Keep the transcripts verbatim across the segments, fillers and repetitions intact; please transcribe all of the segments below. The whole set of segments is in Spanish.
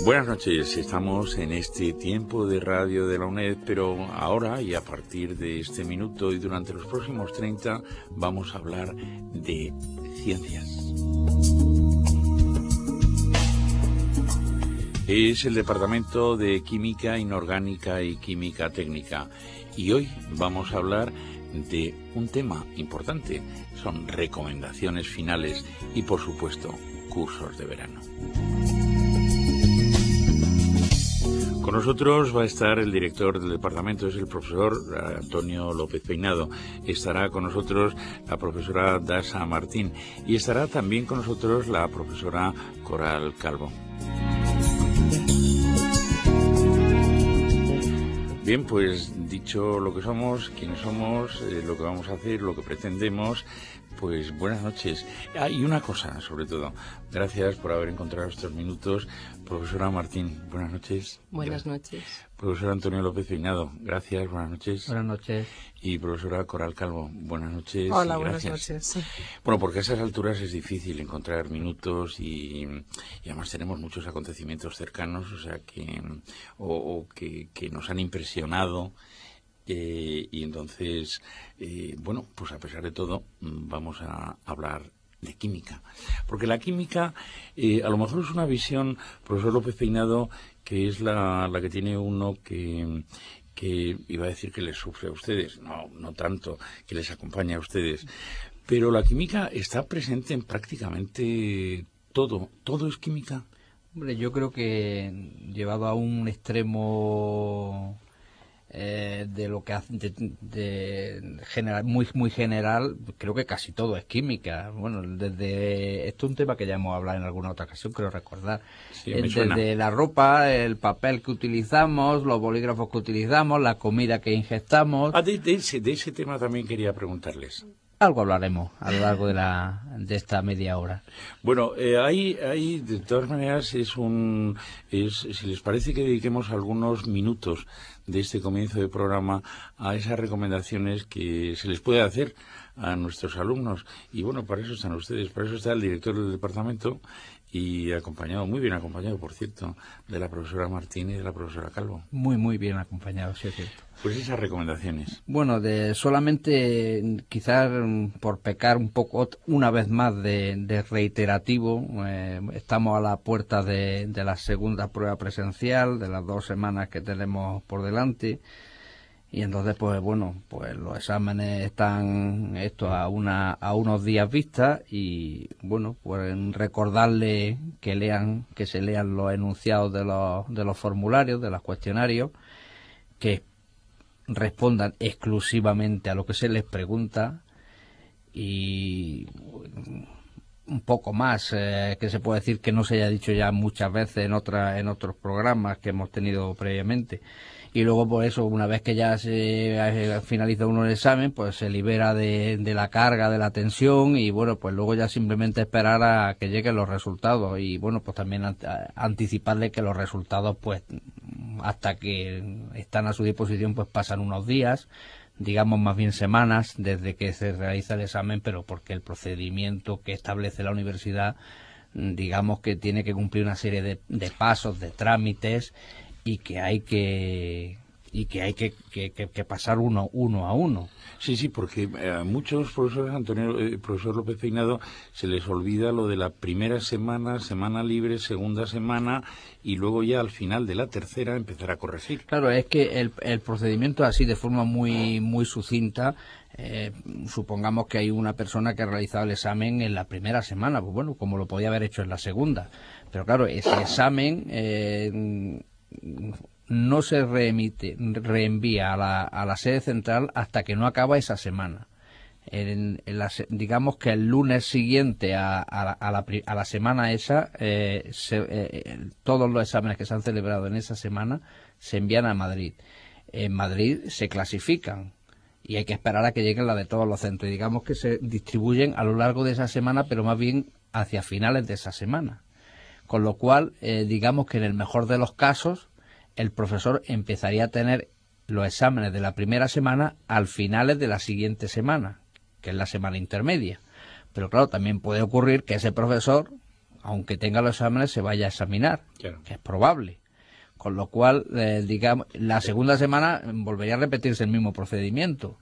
Buenas noches, estamos en este tiempo de radio de la UNED, pero ahora y a partir de este minuto y durante los próximos treinta vamos a hablar de ciencias. Es el Departamento de Química Inorgánica y Química Técnica y hoy vamos a hablar de un tema importante, son recomendaciones finales y por supuesto cursos de verano. Con nosotros va a estar el director del departamento, es el profesor Antonio López Peinado. Estará con nosotros la profesora Dasa Martín y estará también con nosotros la profesora Coral Calvo. Bien, pues dicho lo que somos, quiénes somos, eh, lo que vamos a hacer, lo que pretendemos, pues buenas noches. Ah, y una cosa, sobre todo, gracias por haber encontrado estos minutos. Profesora Martín, buenas noches. Buenas noches. Profesor Antonio López Peinado, gracias, buenas noches. Buenas noches. Y profesora Coral Calvo, buenas noches. Hola, y buenas gracias. noches. Bueno, porque a esas alturas es difícil encontrar minutos y, y además tenemos muchos acontecimientos cercanos, o sea, que o, o que, que nos han impresionado. Eh, y entonces, eh, bueno, pues a pesar de todo, vamos a hablar de química. Porque la química, eh, a lo mejor es una visión, profesor López Peinado, que es la, la que tiene uno que, que iba a decir que les sufre a ustedes. No, no tanto, que les acompaña a ustedes. Pero la química está presente en prácticamente todo. ¿Todo es química? Hombre, yo creo que llevado a un extremo eh, de lo que hace de, de general, muy muy general, creo que casi todo es química. Bueno, desde esto es un tema que ya hemos hablado en alguna otra ocasión, creo recordar. Sí, eh, me suena. Desde la ropa, el papel que utilizamos, los bolígrafos que utilizamos, la comida que ingestamos. Ah, de, de, ese, de ese tema también quería preguntarles. Algo hablaremos a lo largo de la de esta media hora. Bueno, eh, hay, hay, de todas maneras, es un, es, si les parece que dediquemos algunos minutos de este comienzo de programa a esas recomendaciones que se les puede hacer a nuestros alumnos. Y bueno, para eso están ustedes, para eso está el director del departamento y acompañado, muy bien acompañado, por cierto, de la profesora Martín y de la profesora Calvo. Muy, muy bien acompañado, sí es cierto. Pues esas recomendaciones. Bueno, de solamente quizás por pecar un poco una vez más de, de reiterativo, eh, estamos a la puerta de, de la segunda prueba presencial, de las dos semanas que tenemos por delante, y entonces pues bueno, pues los exámenes están estos a una a unos días vista y bueno, pues recordarles que lean, que se lean los enunciados de los de los formularios, de los cuestionarios, que respondan exclusivamente a lo que se les pregunta y un poco más eh, que se puede decir que no se haya dicho ya muchas veces en otra, en otros programas que hemos tenido previamente. Y luego, por eso, una vez que ya se finaliza uno el examen, pues se libera de, de la carga, de la tensión y, bueno, pues luego ya simplemente esperar a que lleguen los resultados y, bueno, pues también anticiparle que los resultados, pues, hasta que están a su disposición, pues pasan unos días, digamos más bien semanas, desde que se realiza el examen, pero porque el procedimiento que establece la universidad, digamos que tiene que cumplir una serie de, de pasos, de trámites, y que hay que y que hay que, que, que, que pasar uno uno a uno. Sí, sí, porque a muchos profesores, Antonio, eh, profesor López Peinado, se les olvida lo de la primera semana, semana libre, segunda semana, y luego ya al final de la tercera empezar a corregir. Claro, es que el, el procedimiento es así, de forma muy muy sucinta. Eh, supongamos que hay una persona que ha realizado el examen en la primera semana, pues bueno, como lo podía haber hecho en la segunda. Pero claro, ese examen Eh, no se reemite, reenvía a la, a la sede central hasta que no acaba esa semana. En, en la, digamos que el lunes siguiente a, a, la, a, la, a la semana esa, eh, se, eh, todos los exámenes que se han celebrado en esa semana se envían a Madrid. En Madrid se clasifican y hay que esperar a que lleguen la de todos los centros. Y digamos que se distribuyen a lo largo de esa semana, pero más bien hacia finales de esa semana. Con lo cual, eh, digamos que en el mejor de los casos, el profesor empezaría a tener los exámenes de la primera semana al finales de la siguiente semana, que es la semana intermedia. Pero claro, también puede ocurrir que ese profesor, aunque tenga los exámenes, se vaya a examinar, claro. que es probable. Con lo cual, eh, digamos, la segunda semana volvería a repetirse el mismo procedimiento.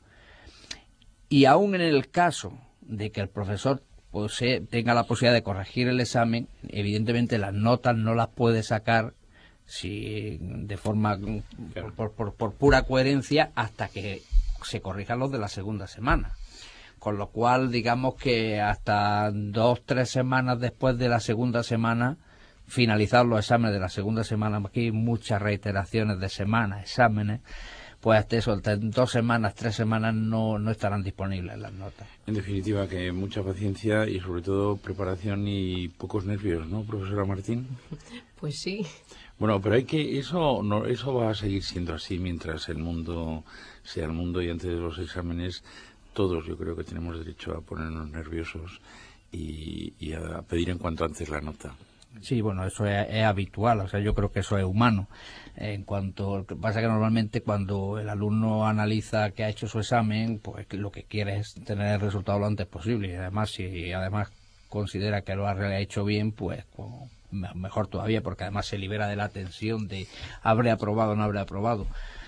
Y aún en el caso de que el profesor pues, tenga la posibilidad de corregir el examen, evidentemente las notas no las puede sacar si de forma claro. por, por, por pura coherencia hasta que se corrijan los de la segunda semana. Con lo cual, digamos que hasta dos, tres semanas después de la segunda semana, finalizar los exámenes de la segunda semana, aquí hay muchas reiteraciones de semanas, exámenes, pues hasta eso, dos semanas, tres semanas no, no estarán disponibles las notas. En definitiva, que mucha paciencia y sobre todo preparación y pocos nervios, ¿no, profesora Martín? Pues sí. Bueno, pero hay que, eso no, eso va a seguir siendo así mientras el mundo sea el mundo, y antes de los exámenes todos yo creo que tenemos derecho a ponernos nerviosos y, y a pedir en cuanto antes la nota. Sí, bueno, eso es, es habitual, o sea, yo creo que eso es humano. En cuanto, lo que pasa es que normalmente cuando el alumno analiza que ha hecho su examen, pues lo que quiere es tener el resultado lo antes posible, y además si además considera que lo ha hecho bien, pues como, mejor todavía, porque además se libera de la tensión de habré aprobado o no habré aprobado.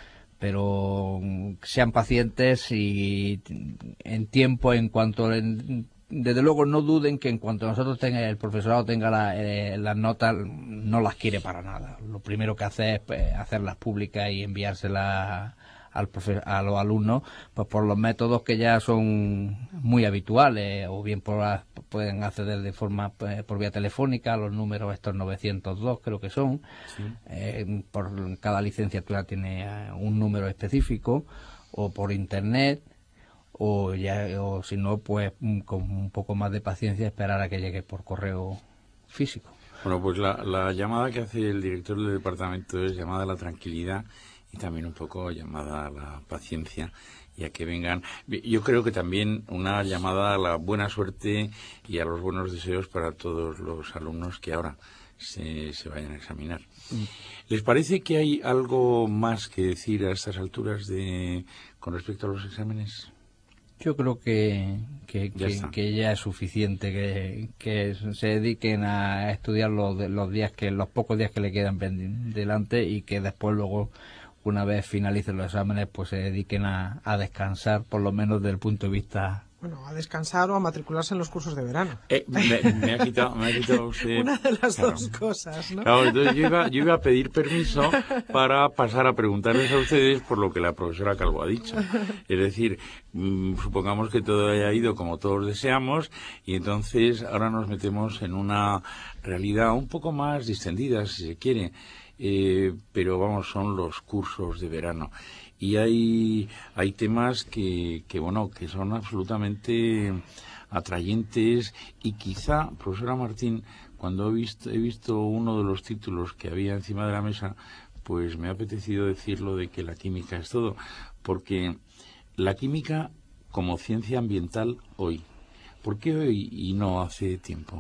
Pero sean pacientes y en tiempo, en cuanto en, desde luego no duden que en cuanto nosotros tenga el profesorado tenga la, eh, las notas, no las quiere para nada. Lo primero que hace es pues, hacerlas públicas y enviárselas al profe, a los alumnos, pues por los métodos que ya son muy habituales, o bien por la, pueden acceder de forma pues, por vía telefónica a los números estos novecientos dos creo que son. Sí. Eh, por cada licenciatura tiene eh, un número específico, o por internet, o ya o si no pues con un poco más de paciencia esperar a que llegue por correo físico. Bueno, pues la, la llamada que hace el director del departamento es llamada a la tranquilidad y también un poco llamada a la paciencia y a que vengan. Yo creo que también una llamada a la buena suerte y a los buenos deseos para todos los alumnos que ahora se, se vayan a examinar. Mm. ¿Les parece que hay algo más que decir a estas alturas de con respecto a los exámenes? Yo creo que, que, ya, que, que ya es suficiente que, que se dediquen a estudiar los, los días que los pocos días que le quedan delante, y que después luego, una vez finalicen los exámenes, pues se dediquen a, a descansar, por lo menos desde el punto de vista... Bueno, a descansar o a matricularse en los cursos de verano. Eh, me, me ha quitado, me ha quitado usted... Una de las claro. dos cosas, ¿no? Claro, entonces yo iba, yo iba a pedir permiso para pasar a preguntarles a ustedes por lo que la profesora Calvo ha dicho. Es decir, mmm, supongamos que todo haya ido como todos deseamos, y entonces ahora nos metemos en una realidad un poco más distendida, si se quiere. Eh, pero vamos, son los cursos de verano. Y hay hay temas que, que bueno que son absolutamente atrayentes, y quizá, profesora Martín, cuando he visto he visto uno de los títulos que había encima de la mesa, pues me ha apetecido decirlo de que la química es todo, porque la química como ciencia ambiental hoy, ¿por qué hoy y no hace tiempo?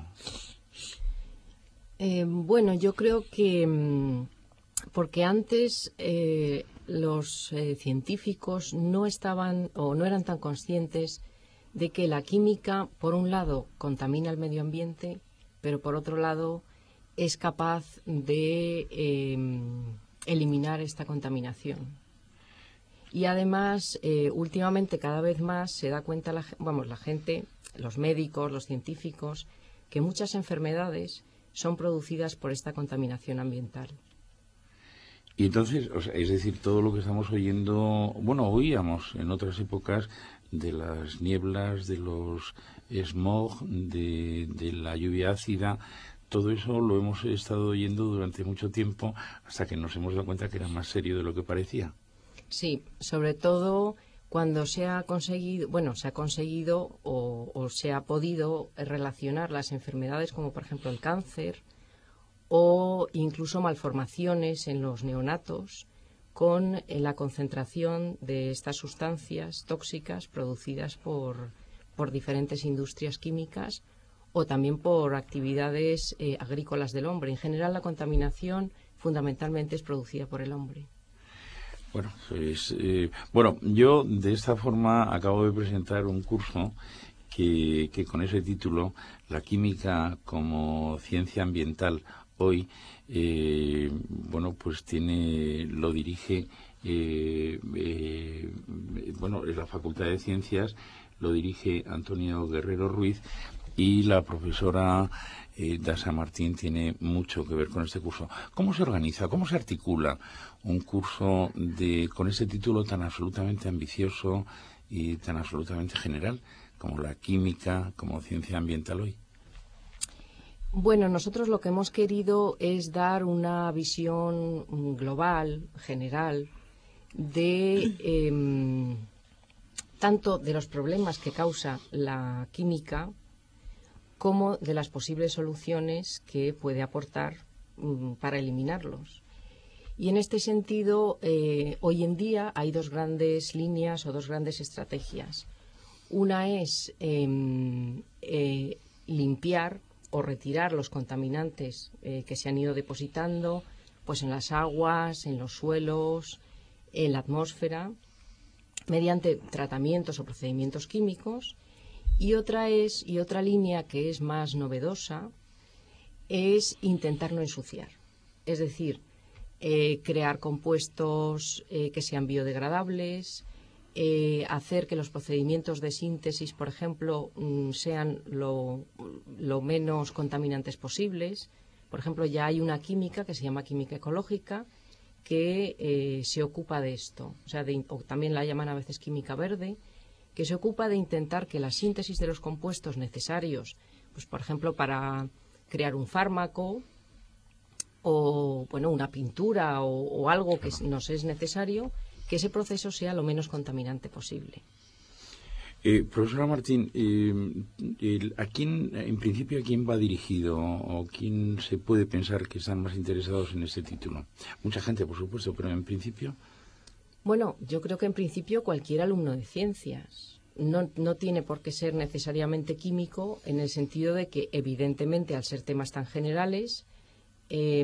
Eh, bueno, yo creo que porque antes eh, los eh, científicos no estaban o no eran tan conscientes de que la química, por un lado, contamina el medio ambiente, pero por otro lado es capaz de eh, eliminar esta contaminación. Y además, eh, últimamente cada vez más se da cuenta la, vamos, la gente, los médicos, los científicos, que muchas enfermedades son producidas por esta contaminación ambiental. Y entonces, o sea, es decir, todo lo que estamos oyendo, bueno, oíamos en otras épocas de las nieblas, de los smog, de, de la lluvia ácida, todo eso lo hemos estado oyendo durante mucho tiempo hasta que nos hemos dado cuenta que era más serio de lo que parecía. Sí, sobre todo cuando se ha conseguido, bueno, se ha conseguido o, o se ha podido relacionar las enfermedades como por ejemplo el cáncer o incluso malformaciones en los neonatos con la concentración de estas sustancias tóxicas producidas por, por diferentes industrias químicas o también por actividades eh, agrícolas del hombre. En general, la contaminación fundamentalmente es producida por el hombre. Bueno, pues, eh, bueno, yo de esta forma acabo de presentar un curso que, que con ese título, la química como ciencia ambiental hoy, eh, bueno, pues tiene, lo dirige, eh, eh, bueno, en la Facultad de Ciencias lo dirige Antonio Guerrero Ruiz, y la profesora eh, Daza Martín tiene mucho que ver con este curso. ¿Cómo se organiza, cómo se articula un curso de con ese título tan absolutamente ambicioso y tan absolutamente general como la química, como ciencia ambiental hoy? Bueno, nosotros lo que hemos querido es dar una visión global, general, de eh, tanto de los problemas que causa la química como de las posibles soluciones que puede aportar um, para eliminarlos. Y en este sentido, eh, hoy en día hay dos grandes líneas o dos grandes estrategias. Una es eh, eh, limpiar o retirar los contaminantes eh, que se han ido depositando pues en las aguas, en los suelos, en la atmósfera, mediante tratamientos o procedimientos químicos. Y otra es y otra línea que es más novedosa es intentar no ensuciar, es decir, eh, crear compuestos eh, que sean biodegradables, eh, hacer que los procedimientos de síntesis, por ejemplo, mm, sean lo, lo menos contaminantes posibles. Por ejemplo, ya hay una química que se llama química ecológica que eh, se ocupa de esto, o sea, de, o también la llaman a veces química verde, que se ocupa de intentar que la síntesis de los compuestos necesarios, pues por ejemplo, para crear un fármaco o bueno una pintura o, o algo que nos es necesario, que ese proceso sea lo menos contaminante posible. Eh, profesora Martín, eh, el, ¿a quién, en principio, a quién va dirigido o quién se puede pensar que están más interesados en este título? Mucha gente, por supuesto, pero en principio... Bueno, yo creo que en principio cualquier alumno de ciencias. No, no tiene por qué ser necesariamente químico, en el sentido de que, evidentemente, al ser temas tan generales, eh,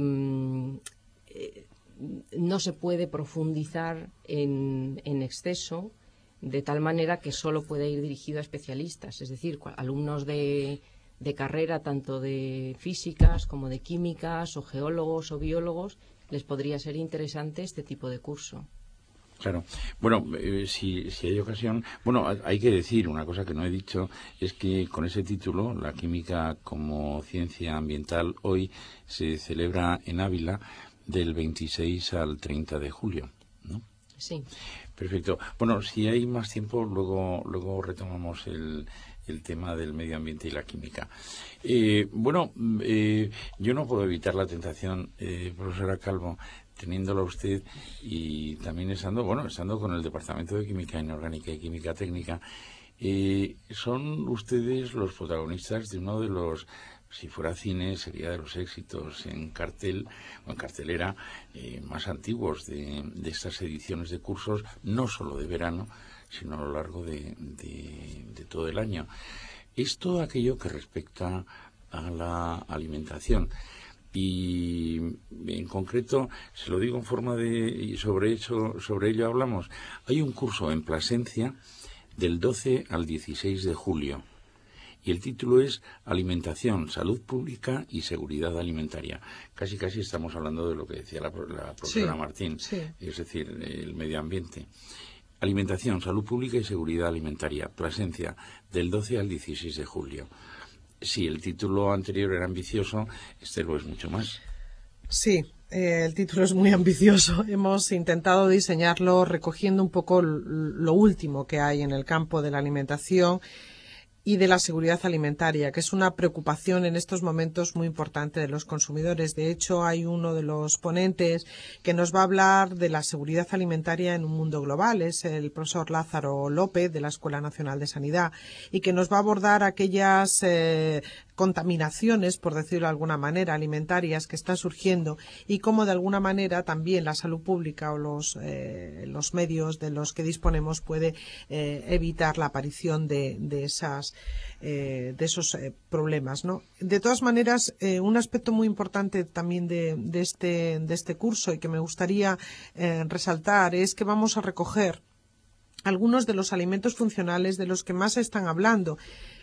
eh, no se puede profundizar en, en exceso, de tal manera que solo puede ir dirigido a especialistas, es decir, alumnos de, de carrera, tanto de físicas como de químicas, o geólogos o biólogos, les podría ser interesante este tipo de curso. Claro. Bueno, eh, si, si hay ocasión... Bueno, hay que decir una cosa que no he dicho, es que con ese título, la química como ciencia ambiental, hoy se celebra en Ávila del veintiséis al treinta de julio, ¿no? Sí. Perfecto. Bueno, si hay más tiempo, luego luego retomamos el, el tema del medio ambiente y la química. Eh, bueno, eh, yo no puedo evitar la tentación, eh, profesora Calvo, teniéndola usted y también estando, bueno, estando con el Departamento de Química Inorgánica y Química Técnica, eh, son ustedes los protagonistas de uno de los, si fuera cine, sería de los éxitos en cartel o en cartelera eh, más antiguos de, de estas ediciones de cursos, no solo de verano, sino a lo largo de, de, de todo el año. Es todo aquello que respecta a la alimentación. Y en concreto, se lo digo en forma de, y sobre, eso, sobre ello hablamos, hay un curso en Plasencia del doce al dieciséis de julio. Y el título es Alimentación, Salud Pública y Seguridad Alimentaria. Casi casi estamos hablando de lo que decía la, la profesora sí, Martín, sí. Es decir, el medio ambiente. Alimentación, Salud Pública y Seguridad Alimentaria. Plasencia, del doce al dieciséis de julio. Si el título anterior era ambicioso, este lo es mucho más. Sí, eh, el título es muy ambicioso. Hemos intentado diseñarlo recogiendo un poco lo último que hay en el campo de la alimentación y de la seguridad alimentaria, que es una preocupación en estos momentos muy importante de los consumidores. De hecho, hay uno de los ponentes que nos va a hablar de la seguridad alimentaria en un mundo global, es el profesor Lázaro López de la Escuela Nacional de Sanidad, y que nos va a abordar aquellas eh, contaminaciones, por decirlo de alguna manera, alimentarias que están surgiendo y cómo de alguna manera también la salud pública o los, eh, los medios de los que disponemos puede eh, evitar la aparición de, de esas Eh, de esos eh, problemas, ¿no? De todas maneras, eh, un aspecto muy importante también de, de, este, de este curso y que me gustaría eh, resaltar es que vamos a recoger algunos de los alimentos funcionales de los que más se están hablando,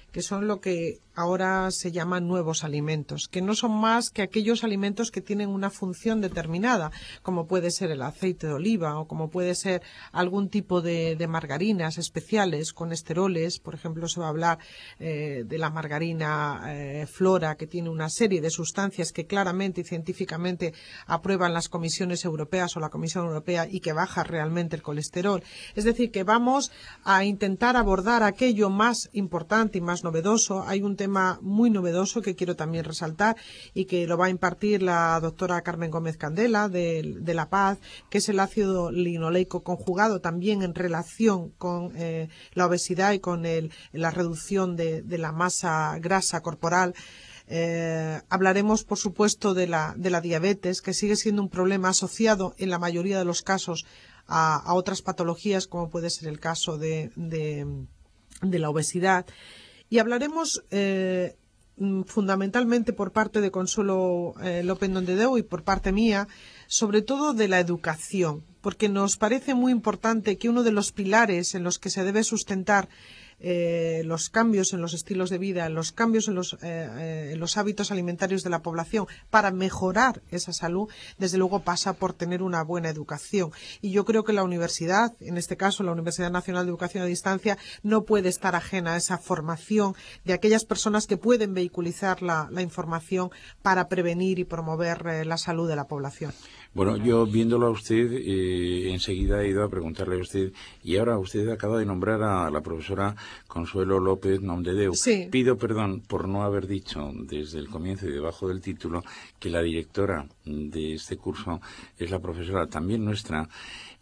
que son lo que ahora se llaman nuevos alimentos, que no son más que aquellos alimentos que tienen una función determinada, como puede ser el aceite de oliva o como puede ser algún tipo de, de margarinas especiales con esteroles. Por ejemplo, se va a hablar eh, de la margarina eh, Flora, que tiene una serie de sustancias que claramente y científicamente aprueban las comisiones europeas o la Comisión Europea y que baja realmente el colesterol. Es decir, que vamos a intentar abordar aquello más importante y más novedoso. Hay un tema muy novedoso que quiero también resaltar y que lo va a impartir la doctora Carmen Gómez Candela de, de La Paz, que es el ácido linoleico conjugado también en relación con eh, la obesidad y con el, la reducción de, de la masa grasa corporal. Eh, hablaremos, por supuesto, de la, de la diabetes, que sigue siendo un problema asociado en la mayoría de los casos a, a otras patologías, como puede ser el caso de, de, de la obesidad. Y hablaremos eh, fundamentalmente por parte de Consuelo eh, López Nomdedeu y por parte mía, sobre todo de la educación, porque nos parece muy importante que uno de los pilares en los que se debe sustentar Eh, los cambios en los estilos de vida, los cambios en los, eh, eh, en los hábitos alimentarios de la población para mejorar esa salud, desde luego pasa por tener una buena educación. Y yo creo que la universidad, en este caso la Universidad Nacional de Educación a Distancia, no puede estar ajena a esa formación de aquellas personas que pueden vehiculizar la, la información para prevenir y promover eh, la salud de la población. Bueno, yo viéndolo a usted, eh, enseguida he ido a preguntarle a usted, y ahora usted acaba de nombrar a la profesora Consuelo López Nomdedeu. Sí. Pido perdón por no haber dicho desde el comienzo y debajo del título que la directora de este curso es la profesora también nuestra,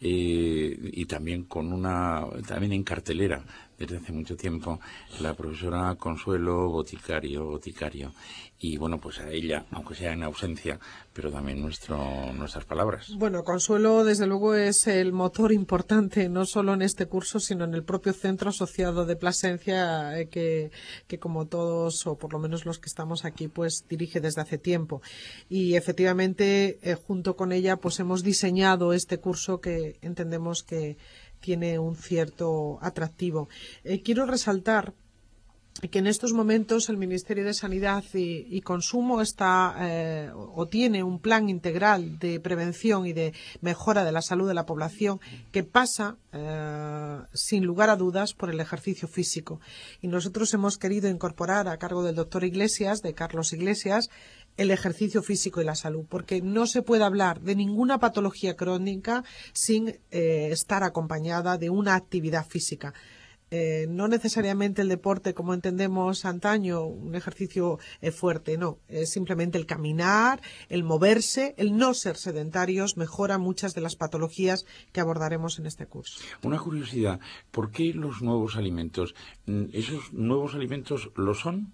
eh, y también con una, también en cartelera desde hace mucho tiempo, la profesora Consuelo Boticario, Boticario. Y bueno, pues a ella, aunque sea en ausencia, pero también nuestro, nuestras palabras. Bueno, Consuelo, desde luego, es el motor importante, no solo en este curso, sino en el propio centro asociado de Plasencia, eh, que, que como todos, o por lo menos los que estamos aquí, pues dirige desde hace tiempo. Y efectivamente, eh, junto con ella, pues hemos diseñado este curso que entendemos que tiene un cierto atractivo. Eh, quiero resaltar que en estos momentos el Ministerio de Sanidad y, y Consumo está eh, o tiene un plan integral de prevención y de mejora de la salud de la población que pasa, eh, sin lugar a dudas, por el ejercicio físico. Y nosotros hemos querido incorporar a cargo del doctor Iglesias, de Carlos Iglesias, el ejercicio físico y la salud, porque no se puede hablar de ninguna patología crónica sin eh, estar acompañada de una actividad física. Eh, no necesariamente el deporte como entendemos antaño, un ejercicio eh, fuerte, no, es simplemente el caminar, el moverse, el no ser sedentarios mejora muchas de las patologías que abordaremos en este curso. Una curiosidad, ¿por qué los nuevos alimentos? ¿Esos nuevos alimentos lo son?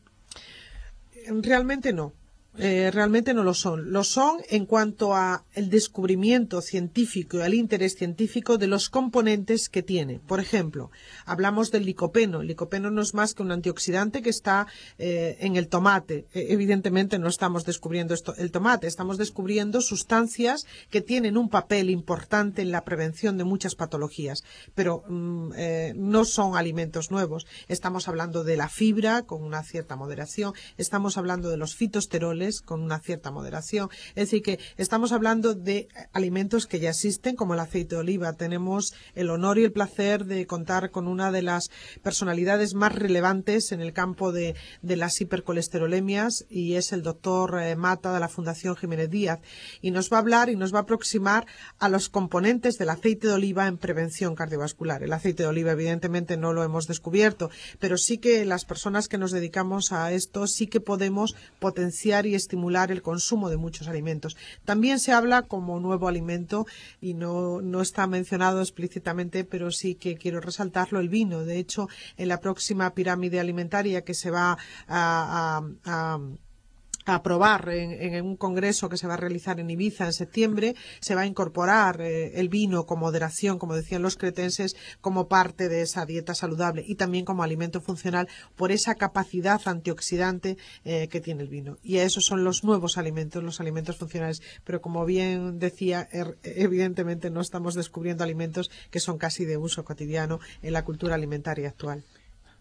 Realmente no. Eh, realmente no lo son. Lo son en cuanto a el descubrimiento científico y al interés científico de los componentes que tiene. Por ejemplo, hablamos del licopeno. El licopeno no es más que un antioxidante que está eh, en el tomate. Eh, evidentemente no estamos descubriendo esto, el tomate, estamos descubriendo sustancias que tienen un papel importante en la prevención de muchas patologías, pero mm, eh, no son alimentos nuevos. Estamos hablando de la fibra con una cierta moderación, estamos hablando de los fitosteroles con una cierta moderación. Es decir, que estamos hablando de alimentos que ya existen, como el aceite de oliva. Tenemos el honor y el placer de contar con una de las personalidades más relevantes en el campo de, de las hipercolesterolemias, y es el doctor eh, Mata, de la Fundación Jiménez Díaz. Y nos va a hablar y nos va a aproximar a los componentes del aceite de oliva en prevención cardiovascular. El aceite de oliva, evidentemente, no lo hemos descubierto, pero sí que las personas que nos dedicamos a esto sí que podemos potenciar y estimular el consumo de muchos alimentos. También se habla como nuevo alimento, y no, no está mencionado explícitamente, pero sí que quiero resaltarlo, el vino. De hecho, en la próxima pirámide alimentaria que se va a, a, a a aprobar en, en un congreso que se va a realizar en Ibiza en septiembre, se va a incorporar eh, el vino con moderación, como decían los cretenses, como parte de esa dieta saludable y también como alimento funcional por esa capacidad antioxidante eh, que tiene el vino. Y esos son los nuevos alimentos, los alimentos funcionales. Pero como bien decía, er, evidentemente no estamos descubriendo alimentos que son casi de uso cotidiano en la cultura alimentaria actual.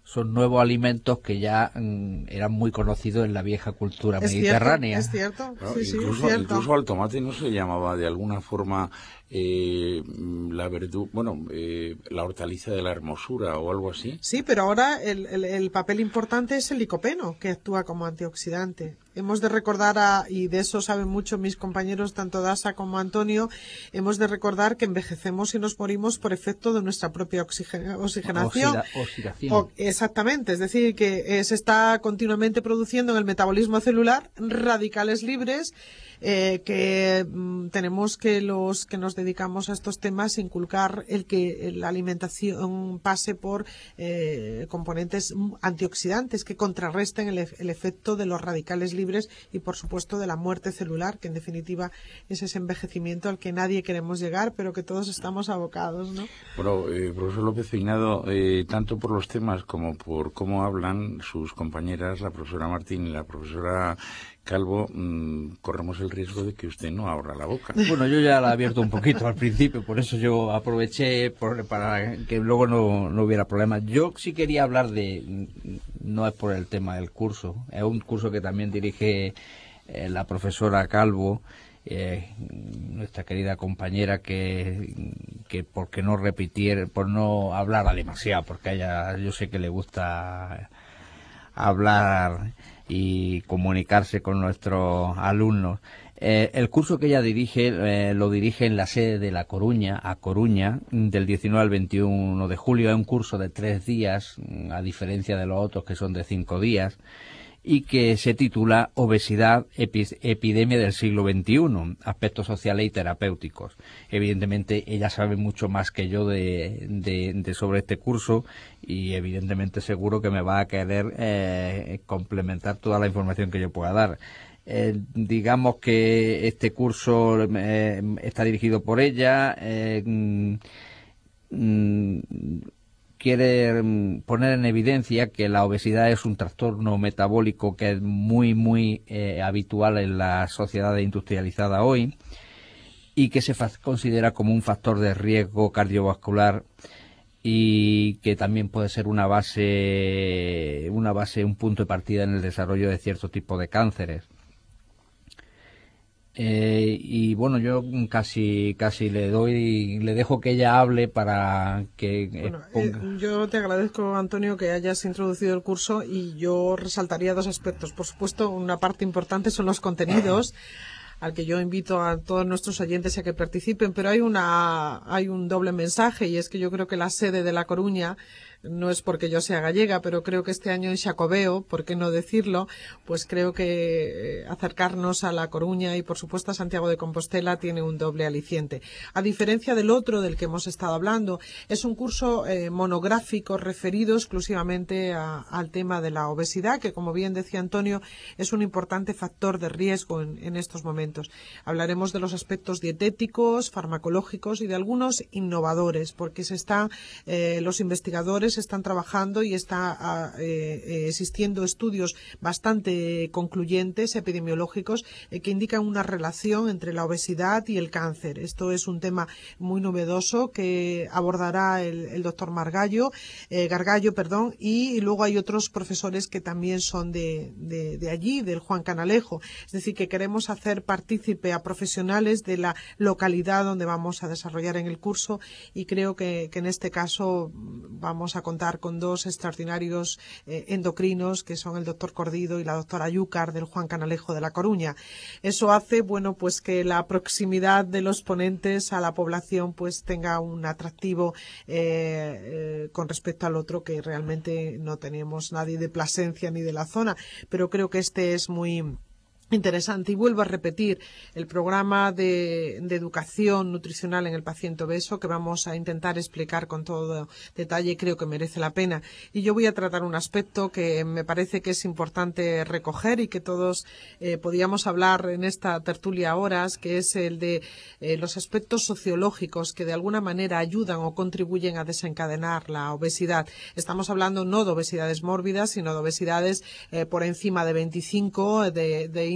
son nuevos alimentos que ya mm, eran muy conocidos en la vieja cultura es mediterránea. Cierto, es cierto, claro, sí, sí, incluso, es cierto. Incluso al tomate no se llamaba de alguna forma eh, la verdura, bueno, eh, la hortaliza de la hermosura o algo así. Sí, pero ahora el, el, el papel importante es el licopeno, que actúa como antioxidante. Hemos de recordar, a, y de eso saben mucho mis compañeros, tanto Dasa como Antonio, hemos de recordar que envejecemos y nos morimos por efecto de nuestra propia oxigena, oxigenación. Oxida, oxidación. O, exactamente, es decir, que eh, se está continuamente produciendo en el metabolismo celular radicales libres eh, que mm, tenemos que los que nos dedicamos a estos temas inculcar el que la alimentación pase por eh, componentes antioxidantes que contrarresten el, el efecto de los radicales libres y por supuesto de la muerte celular, que en definitiva es ese envejecimiento al que nadie queremos llegar, pero que todos estamos abocados, ¿no? Bueno, eh, profesor López Peinado, eh, tanto por los temas como por cómo hablan sus compañeras, la profesora Martín y la profesora Calvo, mmm, corremos el riesgo de que usted no abra la boca. Bueno, yo ya la he abierto un poquito al principio, por eso yo aproveché por, para que luego no, no hubiera problemas. Yo sí quería hablar de, no es por el tema del curso, es un curso que también dirige eh, la profesora Calvo, eh, nuestra querida compañera, que, que porque no repitiera, por no hablar demasiado, porque a ella yo sé que le gusta hablar y comunicarse con nuestros alumnos. Eh, el curso que ella dirige eh, lo dirige en la sede de La Coruña, a Coruña, del diecinueve al veintiuno de julio. Es un curso de tres días, a diferencia de los otros que son de cinco días, y que se titula Obesidad, epi- epidemia del siglo veintiuno, aspectos sociales y terapéuticos. Evidentemente ella sabe mucho más que yo de, de, de sobre este curso y evidentemente seguro que me va a querer eh, complementar toda la información que yo pueda dar. Eh, digamos que este curso eh, está dirigido por ella. Eh, mm, quiere poner en evidencia que la obesidad es un trastorno metabólico que es muy, muy eh, habitual en la sociedad industrializada hoy y que se considera como un factor de riesgo cardiovascular y que también puede ser una base, una base, un punto de partida en el desarrollo de ciertos tipos de cánceres. Eh, y bueno, yo casi casi le doy, le dejo que ella hable para que bueno, ponga... eh, yo te agradezco, Antonio, que hayas introducido el curso y yo resaltaría dos aspectos. Por supuesto, una parte importante son los contenidos, al que yo invito a todos nuestros oyentes a que participen, pero hay una hay un doble mensaje, y es que yo creo que la sede de La Coruña, no es porque yo sea gallega, pero creo que este año en Xacobeo, ¿por qué no decirlo? Pues creo que acercarnos a La Coruña y por supuesto a Santiago de Compostela tiene un doble aliciente. A diferencia del otro del que hemos estado hablando, es un curso eh, monográfico referido exclusivamente a, al tema de la obesidad, que como bien decía Antonio, es un importante factor de riesgo en, en estos momentos. Hablaremos de los aspectos dietéticos, farmacológicos y de algunos innovadores, porque se están, eh, los investigadores están trabajando y está eh, existiendo estudios bastante concluyentes, epidemiológicos, eh, que indican una relación entre la obesidad y el cáncer. Esto es un tema muy novedoso que abordará el, el doctor Margallo, eh, Gargallo, perdón, y, y luego hay otros profesores que también son de, de, de allí, del Juan Canalejo. Es decir, que queremos hacer partícipe a profesionales de la localidad donde vamos a desarrollar en el curso, y creo que, que en este caso vamos a contar con dos extraordinarios eh, endocrinos, que son el doctor Cordido y la doctora Yúcar del Juan Canalejo de La Coruña. Eso hace, bueno, pues que la proximidad de los ponentes a la población pues tenga un atractivo eh, eh, con respecto al otro, que realmente no tenemos nadie de Plasencia ni de la zona, pero creo que este es muy interesante. Y vuelvo a repetir el programa de, de educación nutricional en el paciente obeso, que vamos a intentar explicar con todo detalle, creo que merece la pena. Y yo voy a tratar un aspecto que me parece que es importante recoger y que todos eh, podíamos hablar en esta tertulia horas, que es el de eh, los aspectos sociológicos que de alguna manera ayudan o contribuyen a desencadenar la obesidad. Estamos hablando no de obesidades mórbidas, sino de obesidades eh, por encima de veinticinco, de, de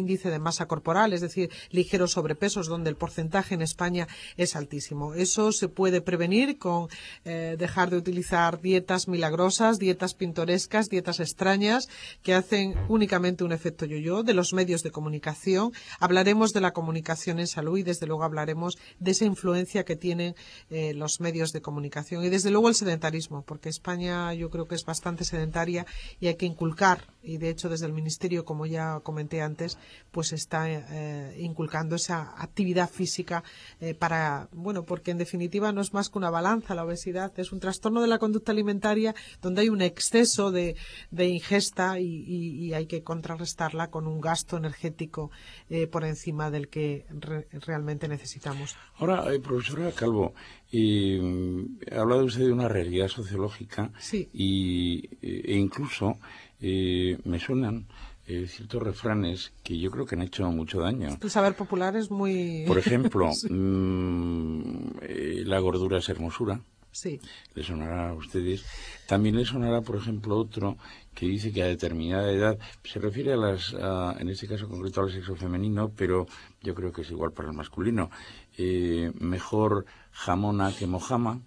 índice de masa corporal, es decir, ligeros sobrepesos, donde el porcentaje en España es altísimo. Eso se puede prevenir con eh, dejar de utilizar dietas milagrosas, dietas pintorescas, dietas extrañas que hacen únicamente un efecto yo-yo, de los medios de comunicación. Hablaremos de la comunicación en salud y desde luego hablaremos de esa influencia que tienen eh, los medios de comunicación y desde luego el sedentarismo, porque España yo creo que es bastante sedentaria y hay que inculcar, y de hecho desde el Ministerio, como ya comenté antes, pues está eh, inculcando esa actividad física eh, para, bueno, porque en definitiva no es más que una balanza. La obesidad es un trastorno de la conducta alimentaria donde hay un exceso de, de ingesta y, y, y hay que contrarrestarla con un gasto energético eh, por encima del que re, realmente necesitamos. Ahora, eh, profesora Calvo, eh, ha hablado usted de una realidad sociológica sí. y, e incluso eh, me suenan eh, ciertos refranes que yo creo que han hecho mucho daño. El saber popular es muy... Por ejemplo, sí. mmm, eh, la gordura es hermosura. Sí. Le sonará a ustedes. También le sonará, por ejemplo, otro que dice que a determinada edad, se refiere a las, a, en este caso concreto al sexo femenino, pero yo creo que es igual para el masculino. Eh, mejor jamona que mojama.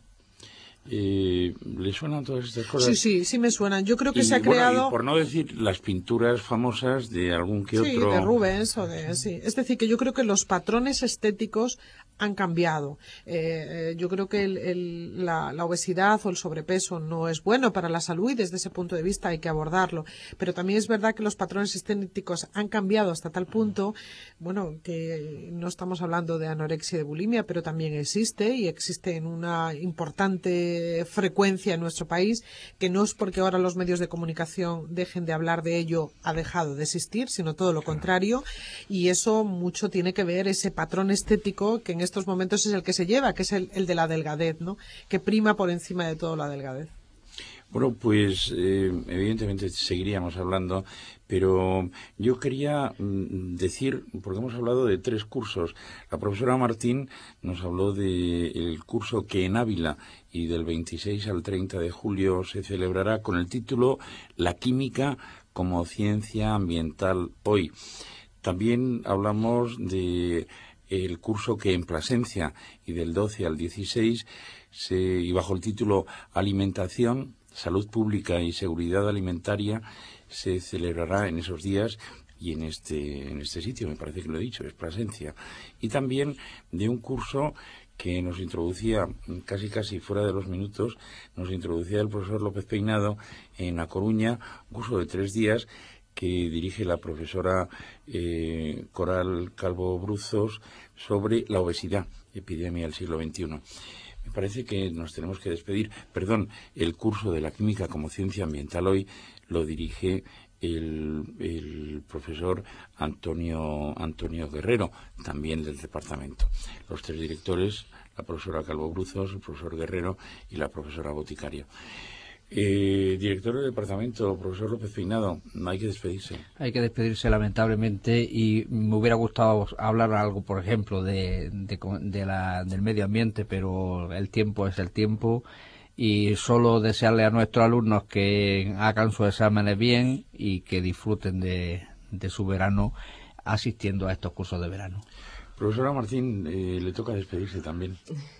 Eh, ¿Le suenan todas estas cosas? Sí, sí, sí me suenan. Yo creo que y, se ha bueno, creado... y por no decir las pinturas famosas de algún que sí, otro... de Rubens o de... Sí. Es decir, que yo creo que los patrones estéticos han cambiado. Eh, eh, yo creo que el, el, la, la obesidad o el sobrepeso no es bueno para la salud y desde ese punto de vista hay que abordarlo. Pero también es verdad que los patrones estéticos han cambiado hasta tal punto, bueno, que no estamos hablando de anorexia y de bulimia, pero también existe y existe en una importante frecuencia en nuestro país, que no es porque ahora los medios de comunicación dejen de hablar de ello, ha dejado de existir, sino todo lo contrario, y eso mucho tiene que ver ese patrón estético que en estos momentos es el que se lleva, que es el, el de la delgadez, ¿no? Que prima por encima de todo la delgadez. Bueno, pues eh, evidentemente seguiríamos hablando, pero yo quería mm, decir, porque hemos hablado de tres cursos. La profesora Martín nos habló del curso que en Ávila y del veintiséis al treinta de julio se celebrará con el título La química como ciencia ambiental hoy. También hablamos de el curso que en Plasencia y del doce al dieciséis se, y bajo el título Alimentación, Salud Pública y Seguridad Alimentaria se celebrará en esos días y en este en este sitio, me parece que lo he dicho, es Plasencia. Y también de un curso que nos introducía, casi casi fuera de los minutos, nos introducía el profesor López Peinado en A Coruña, un curso de tres días que dirige la profesora eh, Coral Calvo Bruzos sobre la obesidad, epidemia del siglo veintiuno. Me parece que nos tenemos que despedir. Perdón, el curso de la química como ciencia ambiental hoy lo dirige el, el profesor Antonio, Antonio Guerrero, también del departamento. Los tres directores, la profesora Calvo Bruzos, el profesor Guerrero y la profesora Boticario. Eh, director del departamento, profesor López Peinado, hay que despedirse. Hay que despedirse lamentablemente y me hubiera gustado hablar algo, por ejemplo, de, de, de la, del medio ambiente, pero el tiempo es el tiempo y solo desearle a nuestros alumnos que hagan sus exámenes bien y que disfruten de, de su verano asistiendo a estos cursos de verano. Profesora Martín, eh, le toca despedirse también.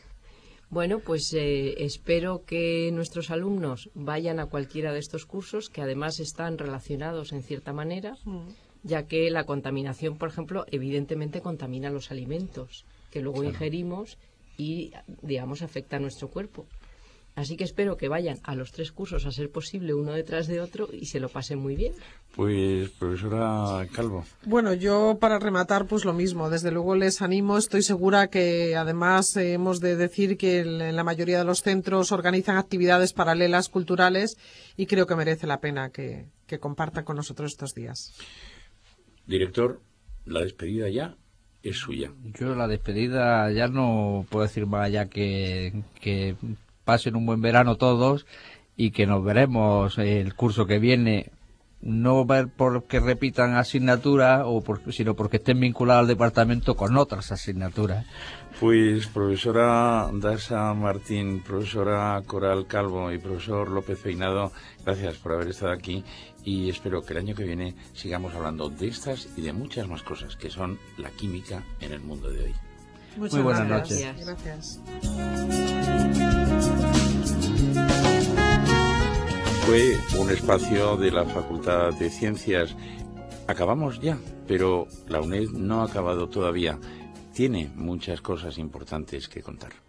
Bueno, pues eh, espero que nuestros alumnos vayan a cualquiera de estos cursos, que además están relacionados en cierta manera, mm. ya que la contaminación, por ejemplo, evidentemente contamina los alimentos que luego claro. ingerimos y, digamos, afecta a nuestro cuerpo. Así que espero que vayan a los tres cursos, a ser posible, uno detrás de otro, y se lo pasen muy bien. Pues, profesora Calvo. Bueno, yo para rematar, pues lo mismo. Desde luego les animo. Estoy segura que además eh, hemos de decir que en la mayoría de los centros organizan actividades paralelas culturales y creo que merece la pena que, que compartan con nosotros estos días. Director, la despedida ya es suya. Yo la despedida ya no puedo decir más allá que... que pasen un buen verano todos y que nos veremos el curso que viene no ver porque repitan asignaturas, o por, sino porque estén vinculados al departamento con otras asignaturas. Pues profesora Dasa Martín, profesora Coral Calvo y profesor López Peinado, gracias por haber estado aquí y espero que el año que viene sigamos hablando de estas y de muchas más cosas que son la química en el mundo de hoy. Muchas Muy buenas gracias. noches. Gracias. Fue un espacio de la Facultad de Ciencias. Acabamos ya, pero la UNED no ha acabado todavía. Tiene muchas cosas importantes que contar.